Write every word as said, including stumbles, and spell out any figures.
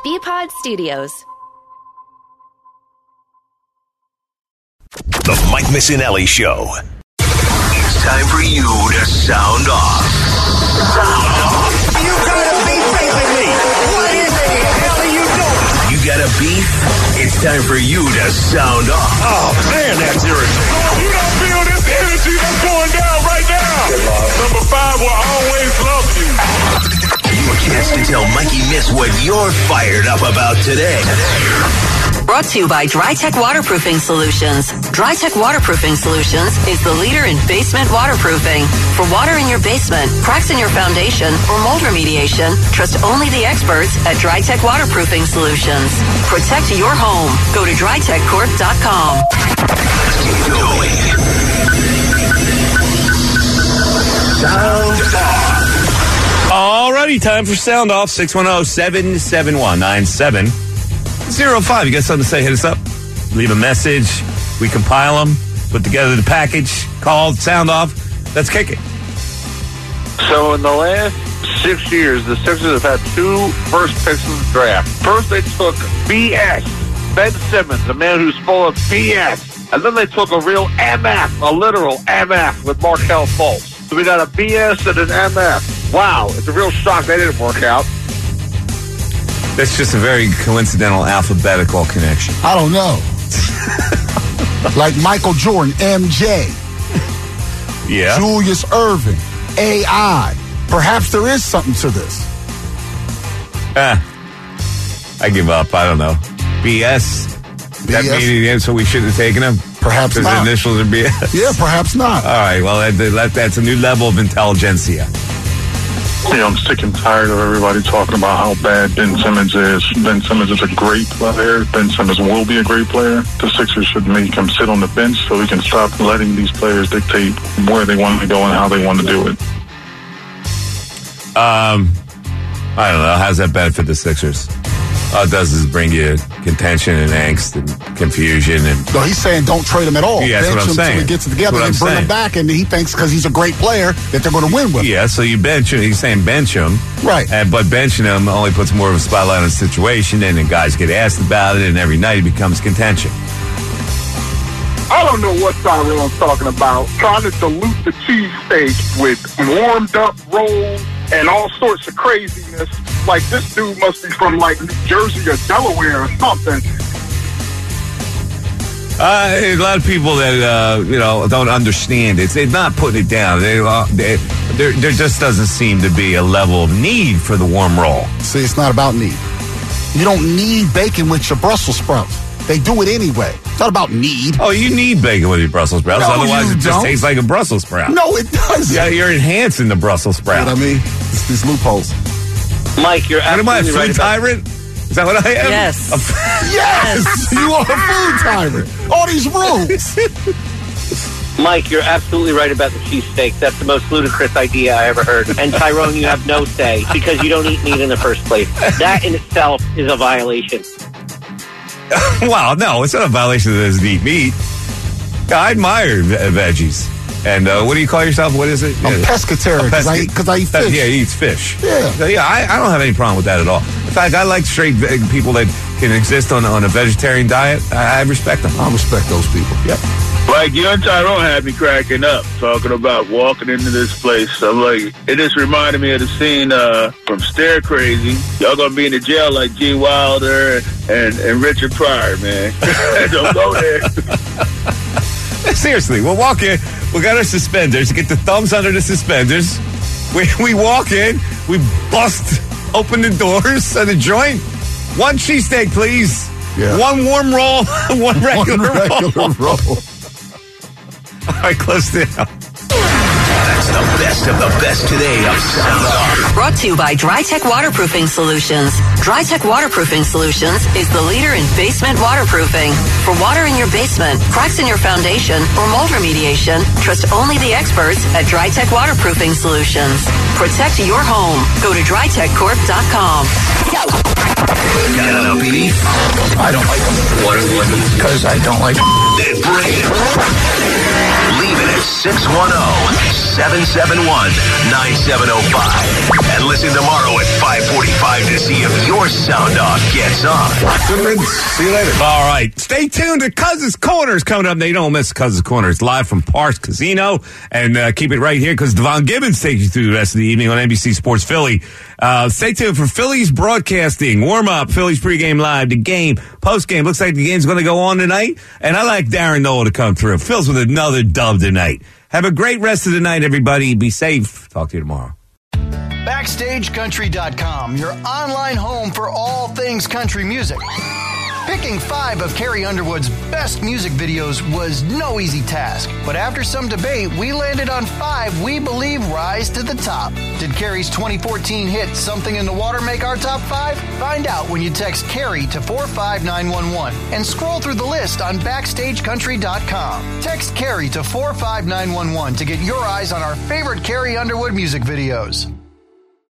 B-Pod Studios. The Mike Missinelli Show. It's time for you to sound off. Sound off. You gotta be facing me. What in the hell are you doing? You got a beef? It's time for you to sound off. Oh, man, that's irritating. You don't feel this energy that's going down right now. Number five will always love you. Your chance to tell Mikey Miss what you're fired up about today. Brought to you by DryTech Waterproofing Solutions. DryTech Waterproofing Solutions is the leader in basement waterproofing. For water in your basement, cracks in your foundation, or mold remediation, trust only the experts at DryTech Waterproofing Solutions. Protect your home. Go to dry tech corp dot com. Sound off. Alrighty, time for Sound Off. six one zero, seven seven one, nine seven zero five. You got something to say? Hit us up. Leave a message. We compile them, put together the package called Sound Off. Let's kick it. So in the last six years, the Sixers have had two first picks in the draft. First, they took B S, Ben Simmons, a man who's full of B S. And then they took a real M F, a literal M F with Markelle Fultz. So we got a B S and an M F. Wow, it's a real shock they didn't work out. That's just a very coincidental alphabetical connection. I don't know. Like Michael Jordan, M J. Yeah. Julius Erving, A I. Perhaps there is something to this. Ah, I give up. I don't know. B S. That B S? meaning so we shouldn't have taken him? Perhaps Because not. the initials are B S. Yeah, perhaps not. All right, well, that, that, that's a new level of intelligentsia. You know, I'm sick and tired of everybody talking about how bad Ben Simmons is. Ben Simmons is a great player. Ben Simmons will be a great player. The Sixers should make him sit on the bench so we can stop letting these players dictate where they want to go and how they want to do it. Um, I don't know. How does that benefit the Sixers? All it does is bring you contention and angst and confusion. And No, he's saying don't trade him at all. Yeah, that's bench what I'm him saying. Till he gets it together That's and what I'm bring him saying. back, and he thinks because he's a great player that they're going to win with him. Yeah, so you bench him. He's saying bench him. Right. And, but benching him only puts more of a spotlight on the situation, and then guys get asked about it, and every night it becomes contention. I don't know what Tyrone's talking about. Trying to dilute the cheesesteak with warmed up rolls and all sorts of craziness. Like this dude must be from like New Jersey or Delaware or something. Uh, a lot of people that uh, you know don't understand it. They're not putting it down. They, uh, they, there, there just doesn't seem to be a level of need for the warm roll. See, it's not about need. You don't need bacon with your Brussels sprouts. They do it anyway. It's not about need. Oh, you need bacon with your Brussels sprouts. No, Otherwise, you it just don't. tastes like a Brussels sprout. No, it doesn't. Yeah, you're enhancing the Brussels You sprout. know what I mean? It's these loopholes. Mike, you're What am I, a absolutely food right about tyrant? Is that what I am? Yes. A f- Yes, you are a food tyrant. All these rules. Mike, you're absolutely right about the cheesesteak. That's the most ludicrous idea I ever heard. And Tyrone, you have no say because you don't eat meat in the first place. That in itself is a violation. Well, no, it's not a violation that doesn't eat meat. I admire ve- veggies. And uh, what do you call yourself? What is it? I'm Yeah. pescatarian because I, pesca- 'cause I eat Uh, fish. Yeah, he eats fish. Yeah. So, yeah, I, I don't have any problem with that at all. In fact, I like straight ve- people that can exist on, on a vegetarian diet. I, I respect them. I respect those people. Yep. Like, you and Tyrone had me cracking up talking about walking into this place. I'm like, it just reminded me of the scene uh, from Stair Crazy. Y'all gonna be in the jail like G. Wilder and, and Richard Pryor, man. Don't go there. Seriously, we'll walk in. We got our suspenders. Get the thumbs under the suspenders. We we walk in. We bust open the doors of the joint. One cheesesteak, please. Yeah. One warm roll. One regular, One regular roll. roll. All right, close down. That's the best of the best today of Sound Off. Brought to you by DryTech Waterproofing Solutions. DryTech Waterproofing Solutions is the leader in basement waterproofing. For water in your basement, cracks in your foundation, or mold remediation, trust only the experts at DryTech Waterproofing Solutions. Protect your home. Go to dry tech corp dot com. Got a beef? I don't like them. What is it? Because I don't like them. Then bring it. Leave it at six one zero, seven seven one, nine seven zero five. And listen tomorrow at five forty-five to see if your sound off gets on. Good riddance. See you later. All right. Stay tuned to Cousins Corners coming up. They don't miss Cousins Corners live from Parks Casino. And uh, keep it right here because Devon Gibbons takes you through the rest of the evening on N B C Sports Philly. Uh, stay tuned for Phillies broadcasting. Warm up. Phillies pregame live. The game. Postgame. Looks like the game's going to go on tonight. And I like Darren Noel to come through. Phil's with another dub tonight. Have a great rest of the night, everybody. Be safe. Talk to you tomorrow. Backstage Country dot com, your online home for all things country music. Picking five of Carrie Underwood's best music videos was no easy task, but after some debate, we landed on five we believe rise to the top. Did Carrie's twenty fourteen hit Something in the Water make our top five? Find out when you text Carrie to four five nine one one and scroll through the list on Backstage Country dot com. Text Carrie to four five nine one one to get your eyes on our favorite Carrie Underwood music videos.